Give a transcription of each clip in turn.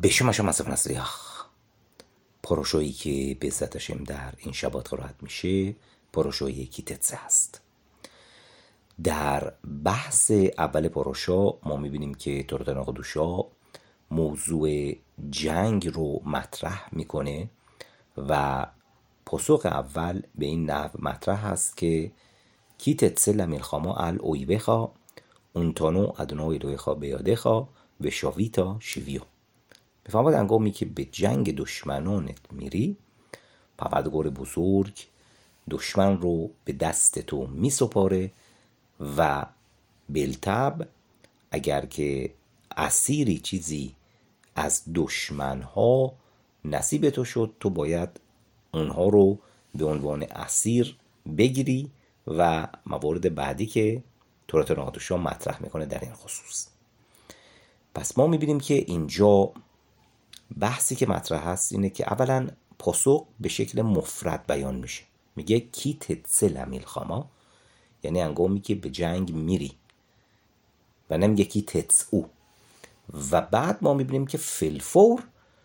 בשم هاشم از نسلیخ پروژه‌ای که به عزت هاشم در این شبات قرائت میشه پروژه کیتتسه هست. در بحث اول پروژه ما میبینیم که تورتن قدوشا موضوع جنگ رو مطرح میکنه و پاسخ اول به این نحو مطرح هست که کیتتسه لملخاما ال اویبخا اونتانو ادنا الویخا بیادخا و شاویتا شیویو. بفهمد انگامی که به جنگ دشمنانت میری، پروردگار بزرگ دشمن رو به دست تو میسپاره و بالطبع اگر که اسیری چیزی از دشمنها نصیب تو شد، تو باید اونها رو به عنوان اسیر بگیری و موارد بعدی که تورات نقادوشا مطرح میکنه در این خصوص. پس ما میبینیم که اینجا بحثی که مطرح هست اینه که اولا پاسخ به شکل مفرد بیان میشه، میگه کیتتسه لملخاما، یعنی انگامی که به جنگ میری، و نمیگه کیتتسو. و بعد ما میبینیم که فلفور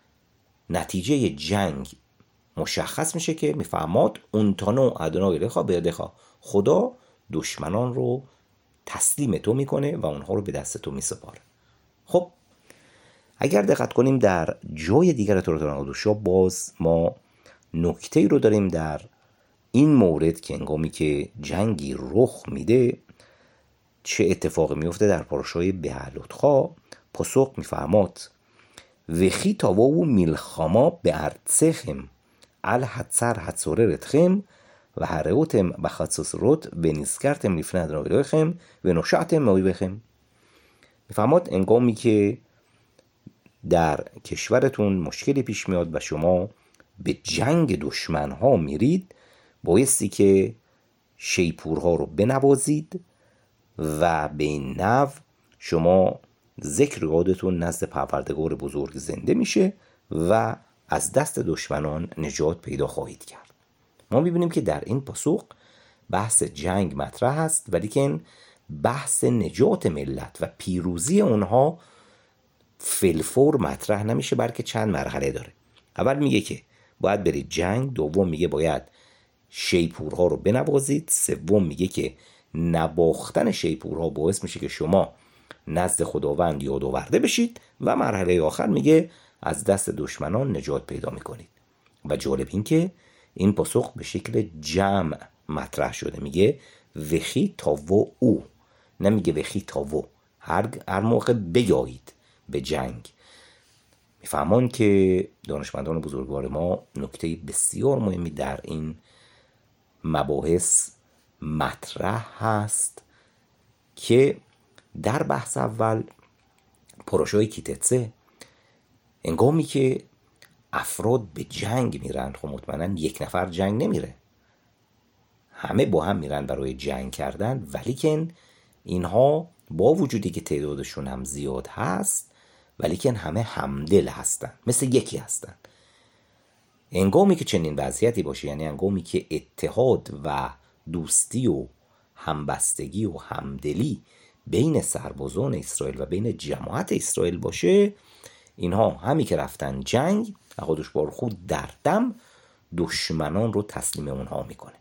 نتیجه جنگ مشخص میشه که میفهماد اونتانو ادنا الویخا بیادخا، خدا دشمنان رو تسلیم تو میکنه و اونها رو به دست تو میسپاره. خب اگر دقت کنیم در جای دیگر تورات نقادوشا باز ما نکته‌ای رو داریم در این مورد که هنگامی که جنگی رخ میده چه اتفاقی میفته. در پاراشای بهالوتخا پاسخ میفرماد وخی تاواو میلخاما به ارتسخم ال حدسر حدسوره رتخم و هرهوتم بخصوص روت و نیسکرتم لیفنه ادنایخم و نشعتم مویبخم. میفرماد انگامی که در کشورتون مشکلی پیش میاد و شما به جنگ دشمنها میرید، بایستی که شیپورها رو بنوازید و به این نحو شما ذکر یادتون نزد پروردگار بزرگ زنده میشه و از دست دشمنان نجات پیدا خواهید کرد. ما میبینیم که در این پاسخ بحث جنگ مطرح است، ولیکن بحث نجات ملت و پیروزی اونها فلفور مطرح نمیشه، بلکه چند مرحله داره. اول میگه که باید برید جنگ، دوم میگه باید شیپورها رو بنوازید، سوم میگه که نواختن شیپورها باعث میشه که شما نزد خداوند یاد آورده بشید، و مرحله آخر میگه از دست دشمنان نجات پیدا میکنید. و جالب این که این پاسخ به شکل جمع مطرح شده، میگه وخی تاو او، نمیگه وخی تاو، هر موقع بگاهید به جنگ. میفهمان که دانشمندان بزرگوار ما نکته بسیار مهمی در این مباحث مطرح هست که در بحث اول پروژه کیتتسه انگامی که افراد به جنگ میرن، خب مطمئنا یک نفر جنگ نمیره، همه با هم میرن برای جنگ کردن، ولیکن اینها با وجودی که تعدادشون هم زیاد هست ولیکن همه همدل هستن، مثل یکی هستن. انگامی که چنین وضعیتی باشه، یعنی انگامی که اتحاد و دوستی و همبستگی و همدلی بین سربازان اسرائیل و بین جماعت اسرائیل باشه، اینها همی که رفتن جنگ خودش بار خود در دم دشمنان رو تسلیم اونها میکنه.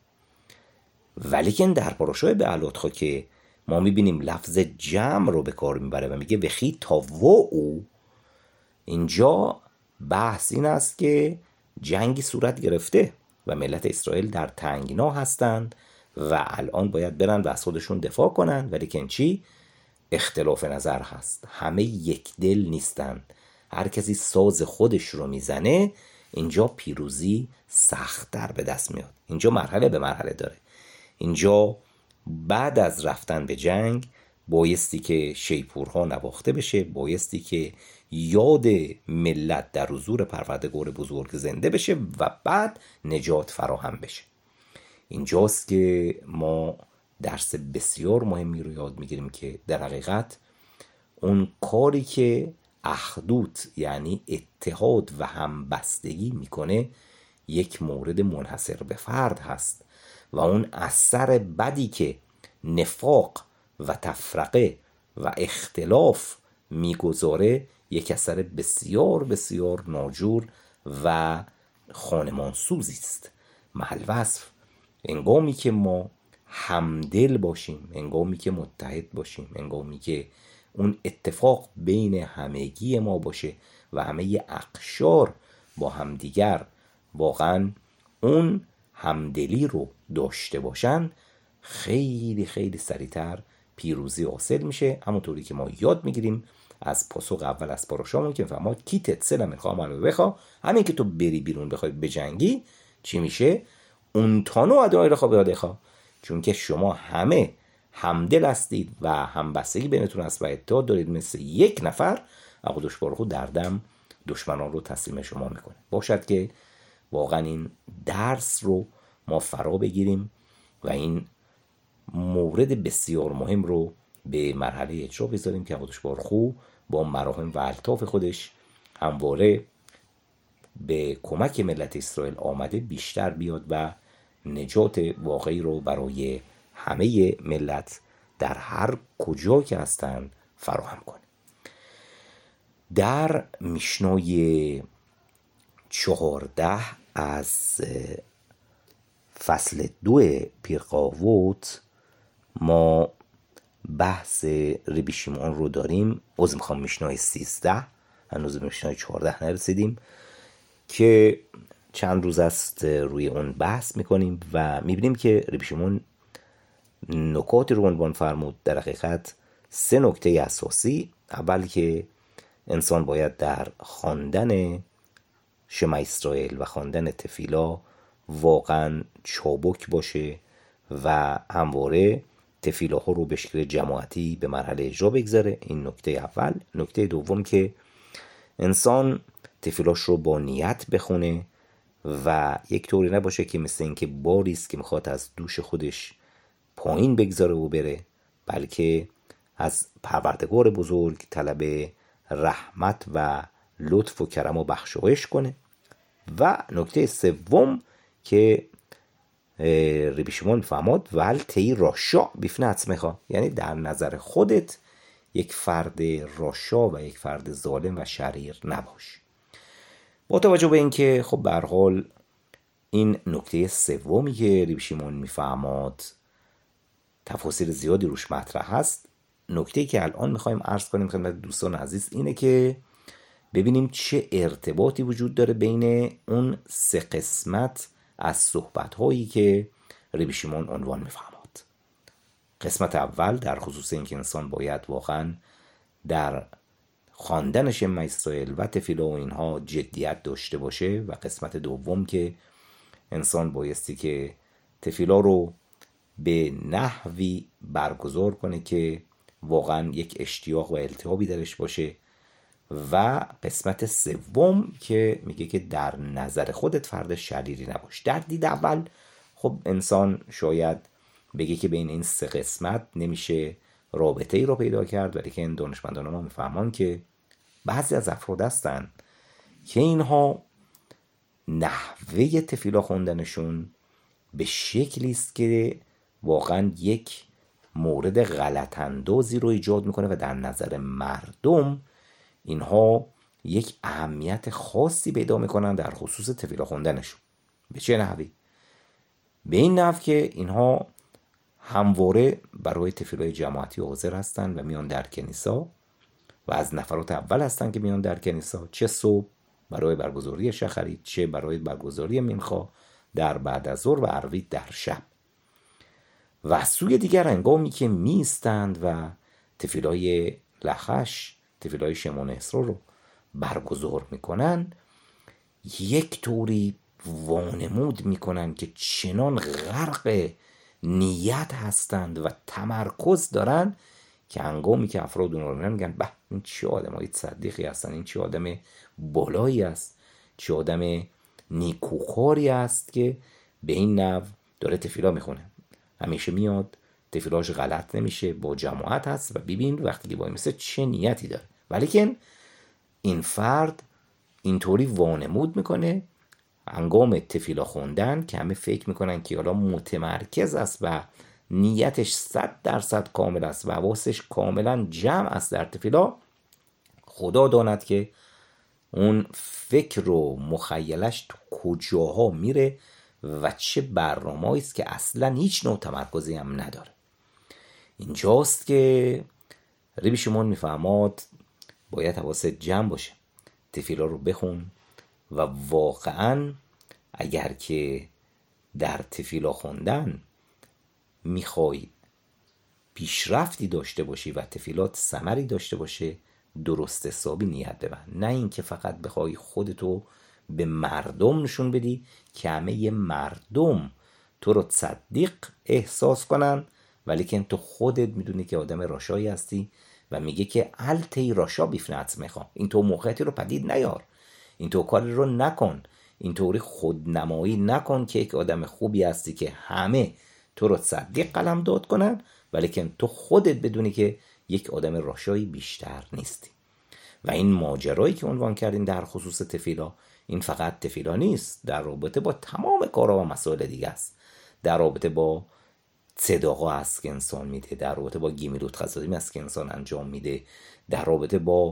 ولیکن در پاراشای بهالوتخا که ما میبینیم لفظ جمع رو به کار میبره و میگه وخی تاو او، اینجا بحث این است که جنگی صورت گرفته و ملت اسرائیل در تنگنا هستند و الان باید برن و از خودشون دفاع کنن، ولیکن چی؟ اختلاف نظر هست، همه یک دل نیستن، هر کسی ساز خودش رو میزنه. اینجا پیروزی سخت‌تر به دست میاد. اینجا مرحله به مرحله داره. اینجا بعد از رفتن به جنگ بایستی که شیپورها نواخته بشه، بایستی که یاد ملت در حضور پروردگار بزرگ زنده بشه و بعد نجات فراهم بشه. اینجاست که ما درس بسیار مهمی رو یاد میگیریم که در حقیقت اون کاری که اخدوت یعنی اتحاد و همبستگی میکنه یک مورد منحصر به فرد هست و اون اثر بدی که نفاق و تفرقه و اختلاف میگذاره یک اثر بسیار بسیار ناجور و خانمانسوزی است. محل وصف هنگامی که ما همدل باشیم، هنگامی که متحد باشیم، هنگامی که اون اتفاق بین همگی ما باشه و همه اقشار با همدیگر واقعا اون همدلی رو داشته باشن، خیلی خیلی سریعتر پیروزی حاصل میشه. همونطوری که ما یاد میگیریم از پاسخ اول از پاروشامون که فرمود کی تتسل میخوام رو بخوا، همین که تو بری بیرون بخوای بجنگی چی میشه؟ اون تانو ادای رخوا بیاده خوا، چون که شما همه همدل هستید و همبستگی بینتون هست و اتحاد دارید مثل یک نفر، قدوس بارخو در دم دشمنان رو تسلیم شما میکنه. باشد که واقعا این درس رو ما فرا بگیریم و این مورد بسیار مهم رو به مرحله اجرا بذاریم که قدوس بارخو با مراهم و الطاف خودش همواره به کمک ملت اسرائیل آمده بیشتر بیاد و نجات واقعی رو برای همه ملت در هر کجا که هستن فراهم کنه. در میشنای 14 از فصل 2 پیرقاووت ما بحث ربی شیمعون رو داریم. میخوام میشنای 13، هنوز میشنای 14 نرسیدیم که چند روز است روی اون بحث میکنیم و میبینیم که ربی شیمعون نکاتی رو عنوان فرمود. در حقیقت 3 نکته اساسی. اول که انسان باید در خواندن شما اسرائیل و خواندن تفیلا واقعا چابک باشه و همواره تفیلاها رو به شکل جماعتی به مرحله اجرا بگذاره. این نکته اول. نکته دوم که انسان تفیلاش رو با نیت بخونه و یک طوری نباشه که مثل این که باریست که میخواد از دوش خودش پایین بگذاره و بره، بلکه از پروردگار بزرگ طلب رحمت و لطف و کرم و بخشایش کنه. و نکته سوم که ربی شیمعون فرمود ول تی راشا بیفنه عصمخا، یعنی در نظر خودت یک فرد راشا و یک فرد ظالم و شریر نباش. با توجه به اینکه خب به هر حال این نکته سومی که ربی شیمعون میفرماد تفاصیل زیادی روش مطرح هست، نکته‌ای که الان میخوایم عرض کنیم خدمت دوستان عزیز اینه که ببینیم چه ارتباطی وجود داره بین اون 3 قسمت از صحبت‌هایی که ربی شیمعون عنوان می‌فرماد. قسمت اول در خصوص اینکه انسان باید واقعا در خواندن شما اسرائیل و تفیلا و اینها جدیت داشته باشه، و قسمت دوم که انسان بایستی که تفیلا رو به نحوی برگزار کنه که واقعا یک اشتیاق و التهابی درش باشه، و قسمت سوم که میگه که در نظر خودت فرد شریری نباش. در دید اول خب انسان شاید بگه که بین این 3 قسمت نمیشه رابطه ای رو پیدا کرد، ولی که این دانشمندان ما میفهمان که بعضی از افراد هستن که اینها نحوه تفیلا خوندنشون به شکلی است که واقعا یک مورد غلط اندازی رو ایجاد میکنه و در نظر مردم اینها یک اهمیت خاصی پیدا میکنن در خصوص تفیلا خوندنشون. به چه نحوی؟ به این نحو که اینها همواره برای تفیلای جماعتی حاضر هستن و میان در کنیسا و از نفرات اول هستن که میان در کنیسا، چه صبح برای برگزاری شخرید، چه برای برگزاری منخا در بعد از ظهر و عربید در شب. و سوی دیگر هنگامی که میستند و تفیلای لخش، تفیلای شمون اسرا رو برگزار میکنن، یک طوری وانمود میکنن که چنان غرق نیت هستند و تمرکز دارن که هنگامی که افراد اون رو میبینن میگن به این چه آدمای صدیقی هستن، این چه آدم بالایی است، چه آدم نیکوکاری است که به این نحو داره تفیلا میخونه. همیشه میاد تفیلاش غلط نمیشه، با جماعت هست و ببین وقتی که وای میسه چه نیتی داره. ولیکن این فرد اینطوری وانمود میکنه هنگام تفیلا خوندن که همه فکر میکنن که حالا متمرکز است و نیتش 100% کامل است و حواسش کاملا جمع است در تفیلا. خدا داند که اون فکر و مخیلش تو کجاها میره و چه برنامه‌ای است که اصلا هیچ نوع تمرکزی هم نداره. اینجاست که ربی شمون میفهماد باید حواست جمع باشه، تفیلا رو بخون و واقعا اگر که در تفیلا خوندن میخوای پیشرفتی داشته باشی و تفیلات ثمری داشته باشه، درست حسابی نیت ببند، نه اینکه فقط بخوای خودتو به مردم نشون بدی که همه مردم تو رو صدیق احساس کنن، ولی که تو خودت میدونی که آدم راشایی هستی و میگه که التی راشا بیفنت میخوام، این تو موقعیتی رو پدید نیار، این تو کاری رو نکن، اینطوری خودنمایی نکن که یک آدم خوبی هستی که همه تو رو صدیق قلم داد کنن، ولی که تو خودت بدونی که یک آدم راشایی بیشتر نیستی. و این ماجرایی که عنوان کردیم در خصوص تفیلا، این فقط تفیلا نیست، در رابطه با تمام کارها و مسائل دیگه است. در رابطه با صداقا است که انسان میده، در رابطه با گیمیلوت خصادیم است که انسان انجام میده، در رابطه با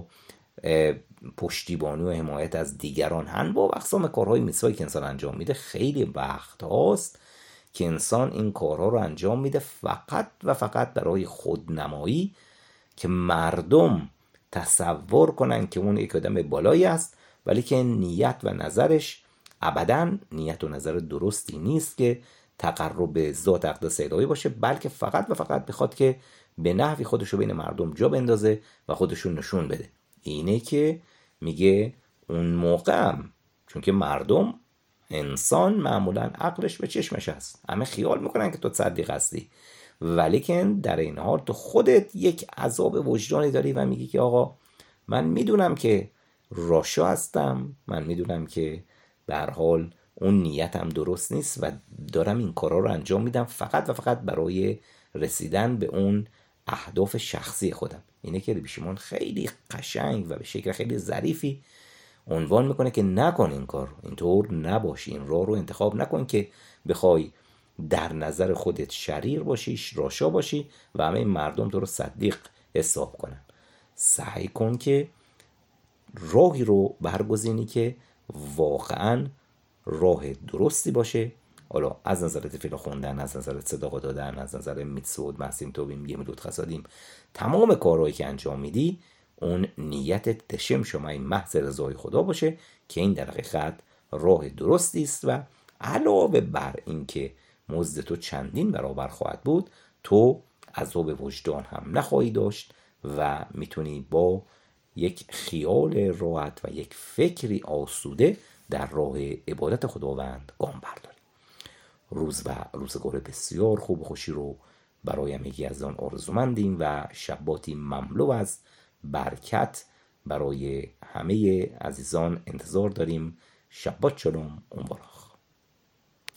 پشتیبانی و حمایت از دیگران، انواع و اقسام کارهای میسایی که انسان انجام میده. خیلی وقت هاست که انسان این کارها رو انجام میده فقط و فقط برای خودنمایی، که مردم تصور کنن که اون یک آدم بالایی است، ولی که نیت و نظرش ابداً نیت و نظر درستی نیست که تقرب به ذات اقدس الهی باشه، بلکه فقط و فقط بخواد که به نحوی خودشو بین مردم جا بندازه و خودشو نشون بده. اینه که میگه اون موقع هم، چون که مردم، انسان معمولا عقلش به چشمش هست، همه خیال میکنن که تو صدیق هستی، ولیکن در این حال تو خودت یک عذاب وجدانی داری و میگی که آقا من میدونم که راشا هستم، من میدونم که به هر حال اون نیتم درست نیست و دارم این کارا رو انجام میدم فقط و فقط برای رسیدن به اون اهداف شخصی خودم. اینه که ربی شمون خیلی قشنگ و به شکل خیلی ظریفی عنوان میکنه که نکن این کار، اینطور نباش، این راه رو انتخاب نکن که بخوای در نظر خودت شریر باشی، راشا باشی و همه مردم تو رو صدیق حساب کنن. سعی کن که راهی رو برگزینی که واقعا راه درستی باشه، حالا از نظر تفیلا خوندن، از نظر صداقا دادن، از نظر میتسود، محسیم توبیم، گیمیلوت خصادیم، تمام کارهایی که انجام میدی اون نیتت تشم شمای محض رضای خدا باشه که این در حقیقت راه درستی است و علاوه بر این که مزد تو چندین برابر خواهد بود، تو عذاب وجدان هم نخواهی داشت و میتونی با یک خیال راحت و یک فکری آسوده در راه عبادت خداوند گام برداری. روز و روزگار بسیار خوب و خوشی رو برای همگی از آن آرزومندیم و شباتی مملو از برکت برای همه عزیزان انتظار داریم. شبات شلوم، اون